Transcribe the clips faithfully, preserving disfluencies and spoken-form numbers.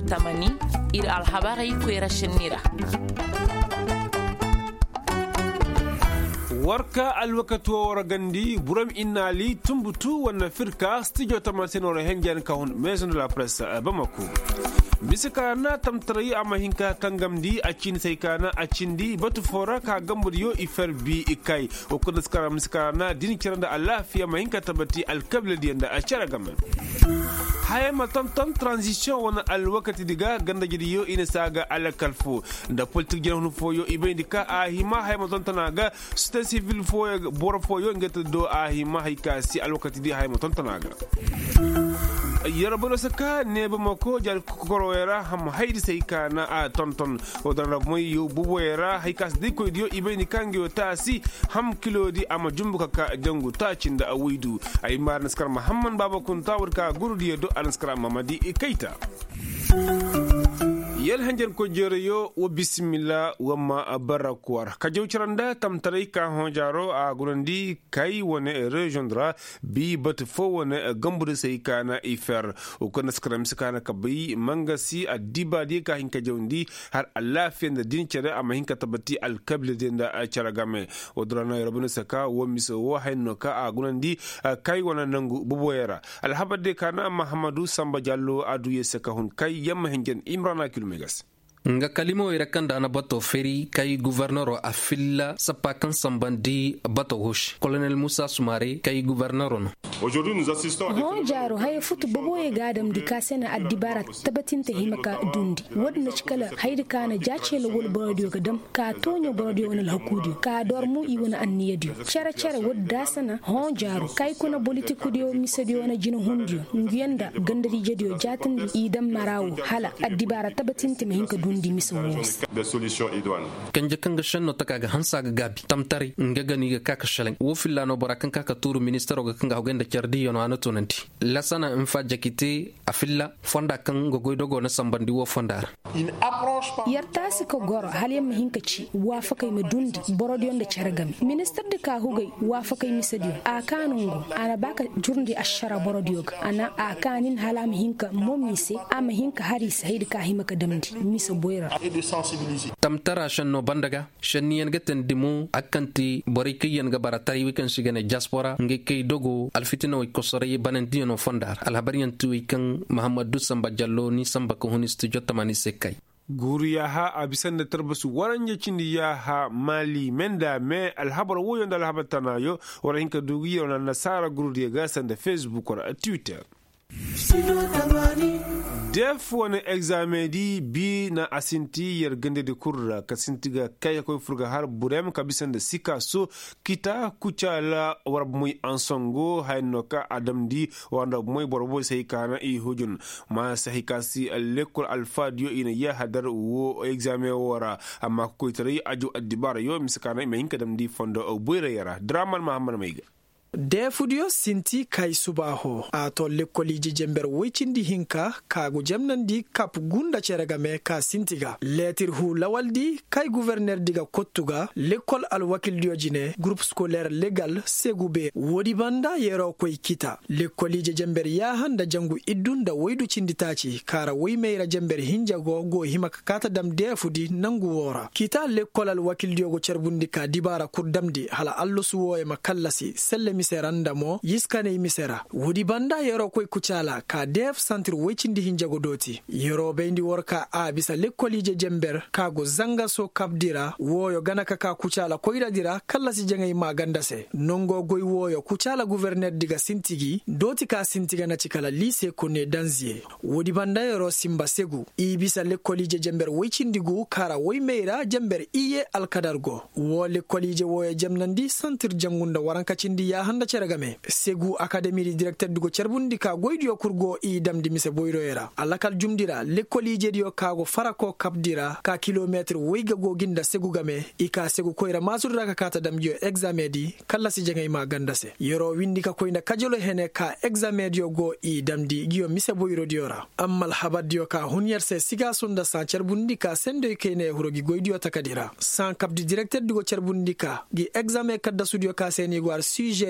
tamani ir alhabari kwera shinira warka alwakatu wara gandi buram inali tumbutu wana firka studio tamasinore hengen kahun maison de la presse Bamako bisika na tamtarayi ama hinka kangamdi achin saykana achindi batu fora ka gamburiyo ifer bi ikai okuda skara miskara na din kiranda Allah fi ama hinka tabati alkabla dienda achara gamen haya matam tam transition wana alwakati diga ganda gidiyo ina saga ala kalfu da politique jena hunu foyo ibendika ahima haya matam tanaga sta civil foyo bor foyo ngata do ahima hayka si alwakati di haya matam tanaga yarabolo saka ne Bamako jal korowera ham haydi sayka na a tonton odana moy yo buboyera haykas di ko dio ibeni kangi o tasi ham kilo di ama jumbuka ka jangu tacinda a widu ay mar naskar Muhammad Baba kun tawurka gurdi do anaskar Mamadi Keita yel hanjen ko jereyo wa bismillah wa ma barakwar ka jewciranda tam taray ka honjaro a gurundi kay wona rejoindra bi bat fo wona gambude sey kana ifer o ko naskram sikana ka bi mangasi adiba di ka hinka jewndi har Allah fenda din cere ama hinka tabati al kable denda caragame o drana rabuna saka wo miso wo hayno ka a gurundi kay wona nangu buboyera al habade kana Mahamadou Samba Diallo adu yesaka hun kay yam hengen Imrana Megas. nga kalimo irakanda na bato feri kay gouverneur a filla sapakan sambandi bato hosh colonel Moussa Soumare kay gouverneur no aujourd'hui nous assistons ho jaro hay futu bobo e gadam di kasena addibara tabatin ta himaka dundi wadna cikala haydi kana jacelo wol bodio gadam ka tonyo bodio wona hakudi ka dormu i wona anniyadi chara chara wadda sana ho jaro kay kuna politiku dio misadio na jino hundio ngiyanda gandari jedio jatandi idam marawo hala addibara tabatin ta hinka dundi des solutions idoines kanje kanga shanno takaga hansa ga gabi tamtari ngagani ga kaka shalen wo fillano barakan kaka turu ministero ga kanga hogenda chardi yono anato nanti lasana mfa jakite afilla fonda kan go goydogo na sambandi wo fondar une approche pas yarta siko goro haliyam hinkaci wa fakai madundi borodi onda charagami minister de ka hugay wa fakai misadio a kanungo ana baka jurndi ashara borodi ana a kanin halam hinka momise ama hinka hari sahid ka himaka damdi miso et de sensibiliser tamtara shanno bandaga shanniyan gaten dimu akanti borikiyan ga baratari wikan sigane diaspora nge kay dogo alfitina way kosore banandino fondar alhabariyan tuwi kan Mahamadou Samba Diallo ni samba ko honistu jotamani sekay guriya ha abisan da tarbasu waranje cindi ya ha mali menda me alhabar woyo da alhabatana yo wara hinka dugi ona nasara gurudi ga san da Facebook or Twitter def wani examen di bi na asinti yargande de kurra kasintiga kaya koy furga har burem kabisan da sika so kita kuchala warab muy ansongo haynoka adam di wanda muy borbo sai kana i hujun ma sai kasi lekol alfadio ina ya hadar wo examen wara amma koy tare aju adibara yo miskana me hinka dam di fondo o boyra yara draman Muhammad Maiga defudio sinti kai subaho a to lekkoliji jember wicindi hinka kagu jamnandi kap gunda ceregame ka sintiga letir hu lawaldi kai gouverneur diga kottuga l'école al wakil diojine groupe scolaire légal segube wodi banda yero koy kita lekkoliji jember ya handa jangu iddunda woydu cinditaci kara woymeira jember hinjago go himaka kata dam defudi nangu wora kita l'école al wakil diogo cerbundi ka dibara kurdamdi hala allusu wo e makallasi selle miseranda mo yiskane misera wodi banda yero koy kucala ka def centre wecindi hinjago doti yero bendi worka a bisa lekkolije jember kago zanga so kabdira woyo ganaka ka kucala koyda dira kala si jengay magandase nongo goy woyo kucala gouverneur diga sintigi doti ka sintiga na cikala lycée kone danzier wodi banda yero simba segu i bisa lekkolije jember wecindigu kara woymeira jember iye alkadargo wo lekkolije woyo jamnandi centre jangunda waranka cindi ya handa ceragame segu academy directeur dugo cerbundi ka goydiyo kurgo i damdi mise boyroyera alakal jumdira lekkolije diyo kago farako kabdira ka kilometre weyga go ginda segu game i ka segu koyra masudra ka kata damdiyo examen di kala si jengay ma gandase yoro windi ka koyna kajolo hene ka examen diyo go i damdi giyo mise boyro diyora ammal habad diyo ka hunyerse siga sunda sa cerbundi ka sendo kene hurogi goydiyo takadira san kabdi directeur dugo cerbundi ka gi examen kadda studio ka seni gwar sujet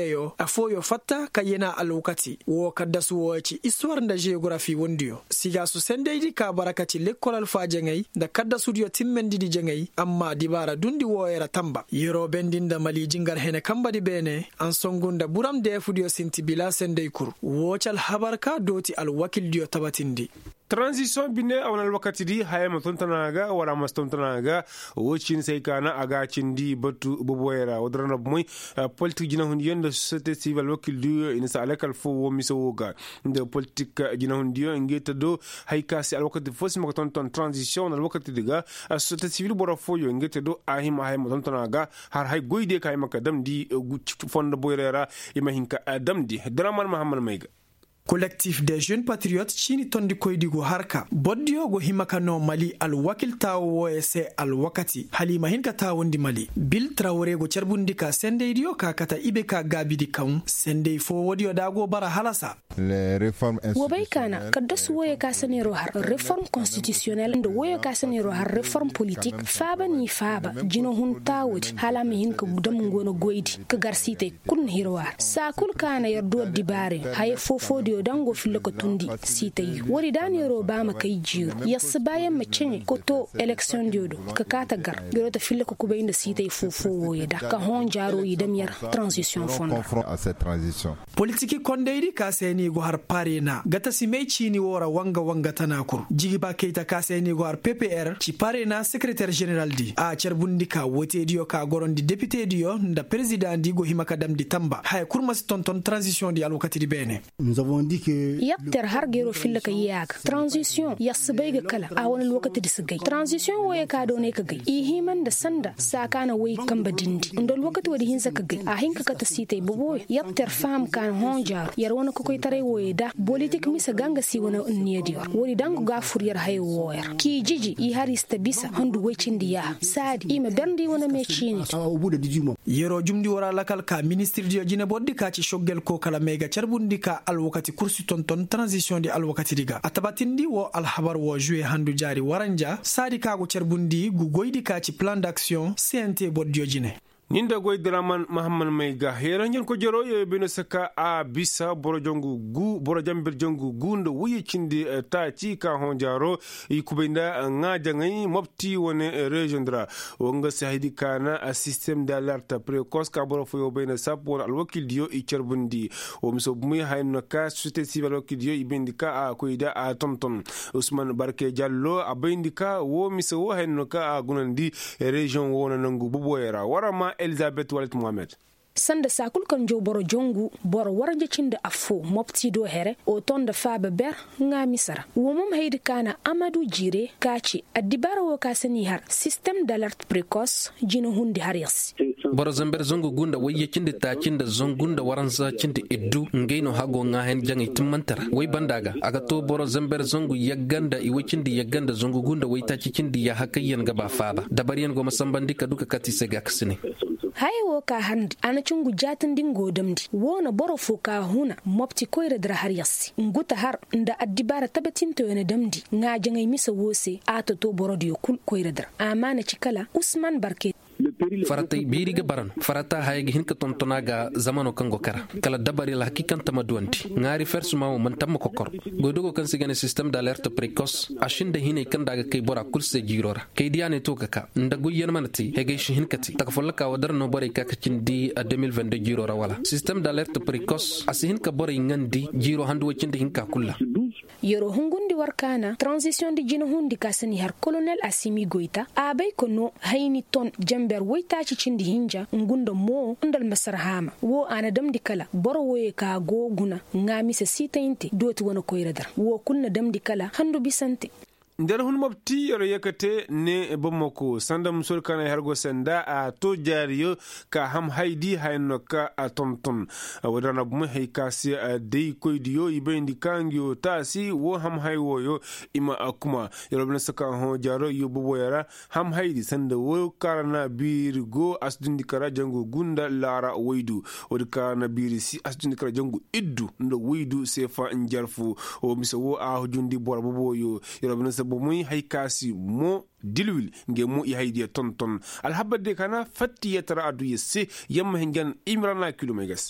weyo afoyo fatta kayena alwakati wo kaddasu wo ci histoire da geography wondiyo siga su sendeidi ka barakati lekkolal fa jengay da kaddasu dio timmendi di jengay amma dibara dundi wo era tamba yero bendinda mali jingar hene kambadi bene an songunda buram de fudio sinti bila sendey kur wocal habarka doti alwakil dio tabatindi transition bine awnal wakati di hayama tontanaga wala mas tontanaga wocin sai kana aga cindi batu boboyera wodrana moy politique jina hundi yende société civile wakil du ina sa alakal fo wo misowoga de politique jina hundi ngeta do haykasi al wakati fosi ma tonton transition al wakati diga société civile bora fo yo ngeta do ahima hayama tontanaga har hay goyde kay makka damdi fonda boyera imahinka damdi draman muhammad mayga collectif des jeunes patriotes chini tondi koydigo harka boddio go himakano mali al wakil tawo ese al wakati halima hinka tawondi mali bil traore go cerbundika sende idio ka kata ibeka gabidi kam sende fo wodio dago bara halasa les réformes wobaykana kaddas woye ka sanero har réforme constitutionnelle ndo woye ka sanero har réforme politique faba ni faba jino hun tawodi halama hinka gudam ngono goydi ka garsite kun hirwa sa kul kana yardo dibare hay fofo dango fille ko tundi sitay wori daniro bama kay jiru yas baye macene ko to election diodo ka kata gar biro ta fille ko kubayinda sitay fofo woyeda ka hon jaro yidam yar transition fonda à cette transition politique kondeydi ka seni go har parena gata simay chini wora wanga wanga tanakur jigi ba keita ka seni go har P P R ci parena secrétaire général di a cerbundika wote dio ka gorondi député dio nda président di go himaka dam di tamba hay kurmas tonton transition di alwakati di bene nous avons yapter har gero fille ka yak transition yasbay ga kala a wani lokaci da sigay transition waye ka done ka gai i himan da sanda sakana wai kan badindi ndo lokaci wadi hinsa ka gai a hinka ka ta sitay bobo yapter fam kan honja yar wani ko koy tare waye da politique misa ganga si wani unniyadi wori dangu ga furyar hay woyar ki jiji i harista bisa handu wecin diya sadi i me berndi wani me chini yero jumdi wara lakal ka ministre dio jine boddi ka ci shoggel ko kala mega cerbundika alwakati kursi tonton transition di alwakati diga atabatindi wo alhabar wo jouer handu jari waranja sadi kago cerbundi gu goydi ka ci plan d'action C N T boddio jine ninda goy draman muhammad mayga herangen ko joro ye bino saka a bisa borojongu gu borojambir jongu gunda wuyi cindi ta ci ka honjaro i kubenda ngaja ngai mopti woni region dra wonga sahidi kana a système d'alerte précoce ka boro fo yobena sap won alwakil dio i cerbundi o miso muy hayno ka société civile alwakil dio i bindika a koyda a tonton Ousmane Barke Diallo a bindika wo miso wo hayno ka a gunandi region wona nangu buboyera warama Elizabeth Walid Mohamed sanda sakul kan jo boro jongu boro warje cinde afo mopti do here o ton da faba ber nga misara wo mum haydi kana Amadou Jire kaci adibara wo kasani har système d'alerte précoce jino hundi har yas boro zamber zongo gunda waye cinde ta cinde zongunda waranza cinde eddu ngeyno hago nga hen jangi timmantara way bandaga aga to boro zamber zongo yagganda i wacinde yagganda zongo gunda way ta cinde ya hakayen gaba faba dabariyen go masambandika duka kati sega kasini hay wo ka handi ana cungu jatin dingo damdi wona boro fo ka huna mopti koyre dra har yassi nguta har nda addibara tabatin to yana damdi nga jangay misa wose ato to boro dio kul koyre dra amana cikala Ousmane Barke farata biriga baran farata hayga hinka tontonaga zamano kango kara kala dabari la hakikan tamaduanti ngari fersuma o man tamma kokor godogo kan sigane système d'alerte précoce ashinda hine kan daga kay bora kulse jirora kay diane to kaka ndagu yen manati hege shi hinkati takfolaka wadar no bore kaka cindi deux mille vingt-deux jirora wala système d'alerte précoce asihin ka bore ngandi jiro handu wacinde hinka kulla yoro hungundi warkana transition di jino hundi kasani har colonel Assimi Goita abay kono hayni ton jamber woyta ci cindi hinja ngunda mo ndal masarhama wo ana damdi kala boro woye ka go guna ngami se sitayinte doti wona koyradar wo kunna damdi kala handu bisante nder hun mabti yoro yakate ne bomoko sandam sulkana hergo senda a to jariyo ka ham haydi hayno ka a tonton wadana bum hay kasi dey koydiyo ibendi kangyo tasi wo ham haywoyo ima akuma yoro bin saka ho jaro yo boboyara ham haydi sanda wo karana birgo asdundi kara jango gunda lara waydu wadka na birisi asdundi kara jango iddu ndo waydu sefa njarfu o miso wo a hujundi bor boboyo yoro bin bo muy haykasi mo dilwil nge mo i haydi tonton alhabade kana fatti yatara adu yesse yamma hengan imrana kilomegas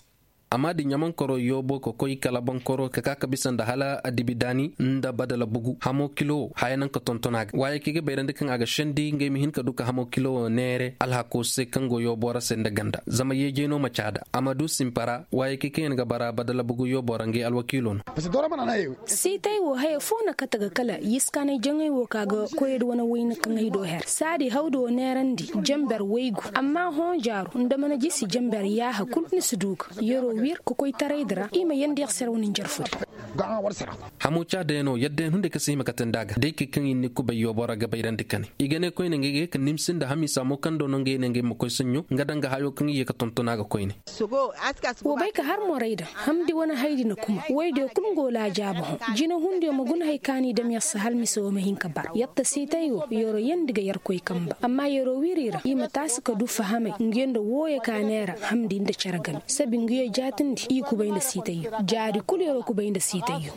amma di nyaman koro yobo ko koy kala ban koro ka ka bisan da hala adibidani nda badala bugu hamo kilo hayanan ka tontonaga waye kige beyrande kan aga shendi ngay mi hin ka duka hamo kilo nere alha ko se kango yobora senda ganda zama yeje no machada amadu simpara waye kike en ga bara badala bugu yobora ngi alwakilon si tay wo hay fona kataga kala yiskane jangay wo kaga koyedo wana wayna kan hido her sadi hawdo nerandi jamber waygu amma hon jaru ndamana jisi jamber ya hakul ni suduk yoro wir ko koy tareydra ima yandi xer wonin jarfudi hamo chade no yedden hunde ka sima katandaga de ke kan inni ko bayo bora ga bayrande kan igane koy ne ngege kan nimsinda hamisa mo kan do no nge ne nge mo koy sunyo ngadanga hayo kan ye ka tontonaga koy ne wo bay ka har mo reyda hamdi wana haydi na kuma wayde kun go la jabo jina hunde mo gun hay kani dam ya sahal miso ma hinka bar yatta sitayo yoro yandiga yar koy kamba amma yoro wirira ima tasika du fahame ngendo woye kanera hamdi inda charagam sabi ngiyo jatindi i ku bayna sitayo jari kul yoro ku bayna sitayo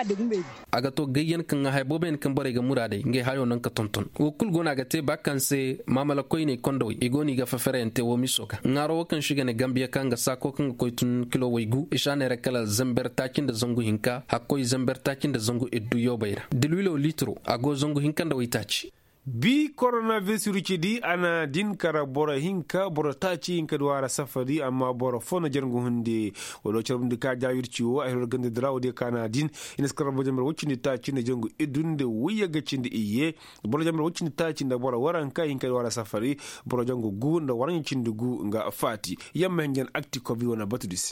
aga to gayyan kan hay boben kan bare ga murade nge hayo nan ka tonton wo kul gona ga te bakkan se mamala koy ne kondo igoni ga faferente wo misoka ngaro kan shiga ne gambia kan ga sako kan koy tun kilo waygu ishane rekala zamber takin da zangu hinka hakkoy zamber takin da zangu eddu yo bayra dilwilo litro ago zangu hinka da waytaci bi coronavirus rucidi ana din kara bora hinka bora taci hinka duwara safari amma bora fona jarngu hunde wala charbundi ka jawirci wo ay gande drawo de kana din ina skara bo jambar wucindi taci na jangu edunde wiya gacinde iye bora jambar wucindi taci nda bora waranka hinka duwara safari bora jangu gu nda waran cindi gu nga fati yamma hen acti covid wana batudis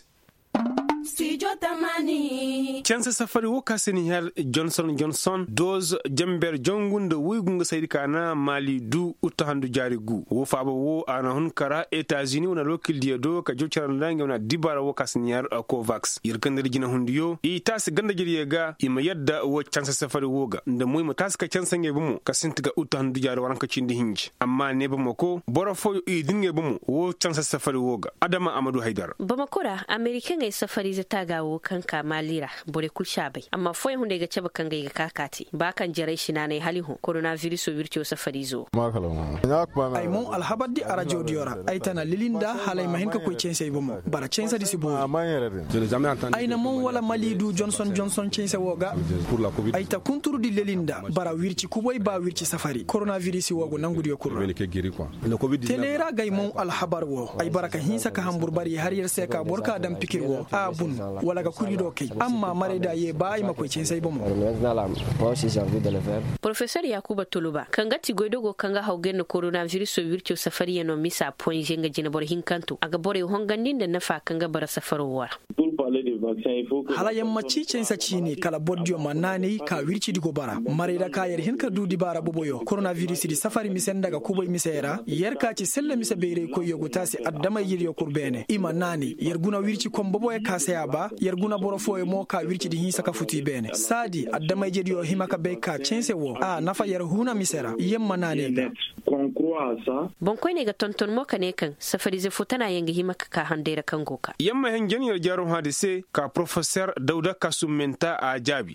Studio Tamani. Chance safari woka Senegal Johnson Johnson dose jamber jongunde wuygunga saydi kana mali du utahandu jari gu wo faba wo ana hun kara Etats-Unis wona lokil dia do ka jocharan lange wona dibara woka Senegal Covax yirkandere jina hundiyo i tas ganda jiriga ima yadda wo chance safari woga nde moy mo tas ka chance nge bumu ka sintiga utahandu jari waranka cindi hinji amma ne bamo ko boro foyo i dinge bumu wo chance safari woga Adama Amadou Haidar Bamakura American ngai safari ta gawo kan kamalira bore kulsha bai amma foi hunde ga ceba kan ga kakati ba kan jarai shi nanai halihu coronavirus wirce safari zo ay mon alhabadi arajo diora ay tana lilinda halay mahin ka koy censey bomo bara censa disi bo ay na mon wala malidu Johnson Johnson censa woga ay ta kunturu di lilinda bara wirci kuboy ba wirci safari coronavirus wogo nangudi yokurro telera gay mon alhabar wo ay baraka hinsa ka hambur bari har yer seka borka dam pikir wo a bun wala ga kuri do kai amma mare da ye bai makoy cin sai bomo Professor Yakuba Tuluba kanga ti goidogo kanga haugen coronavirus so wircho safari no misa point jenga jina bor hinkanto aga bore hongandin da nafa kanga bara safaro war hala yamma ci cin sa cini kala boddio manani ka wirci digo bara mare da ka yer hinka dudi bara boboyo coronavirus di safari misen daga kuboy misera yer ka ci selle mise beere ko yogo tasi addama yiri kurbene ima nani yer guna wirci kom boboy ka saya ba yer guna boro fo e mo ka wirci di hinsa ka futi bene sadi addama jedi yo himaka be ka cense wo a nafa yer huna misera yemma nani ga bon koy ne ga tonton mo kane kan safari ze futana yenge himaka ka handera kan goka yamma hen jeniyar jarum hadise ka professeur Dauda Kasumenta a jabi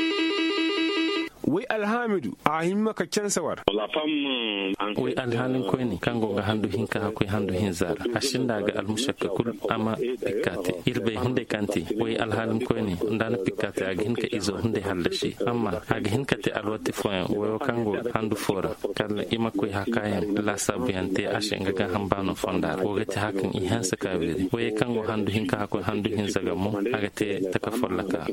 wai alhamidu a himma ka can sawar wai alhalin koy ne kango ga handu hinka akwai handu hin zara ashin daga almushakka kul ama pikate irbe hunde kanti wai alhalin koy ne ndana pikate aga hinka izo hunde hallashi amma aga hinka te alwati foyan wai kango handu fora kala ima koy hakayan la sabiyante ashin ga hambano fondar wogati hakan i hansa kawiri wai kango handu hinka akwai handu hin zaga mo aga te takafollaka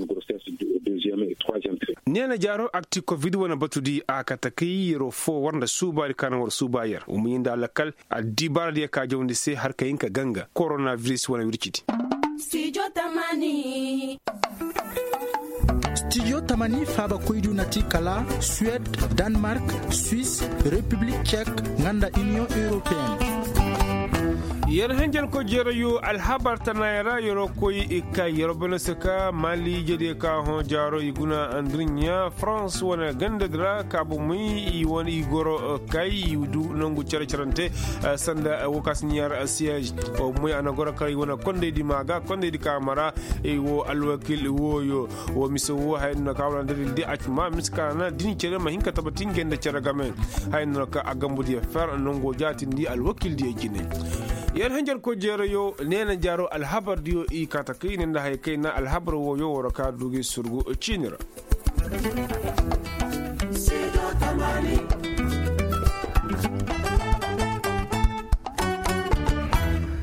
nena jaro acti covid wana batudi akataki yero fo warnda subari kana war subayar umuyinda lakal adibar dia ka jawndi se har kayinka ganga coronavirus wana wirkiti Studio Tamani Studio Tamani faba koydu nati kala Suède, Danemark, Suisse, République tchèque, nganda Union européenne yer henjel ko jerayu alhabar tanayra yoro koy ikka yoro benesaka mali jede ka hon jaro iguna andrinya France wana gandadra ka bu muy i woni goro kay yudu nongu cercerante sanda wokas nyar siège o muy anagora kay wona konde di maga konde di kamara e wo alwakil wo yo wo miso wo hayno ka wala ndel di atma miskana dini cere ma hinka tabatin gende cere gamen hayno ka agambudi fer nongo jati ndi alwakil di jine yan hanjar ko jero yo nena jaro alhabar diyo i katakai ne da haikai na alhabar wo yo waraka dugi surgu cinira. Studio Tamani.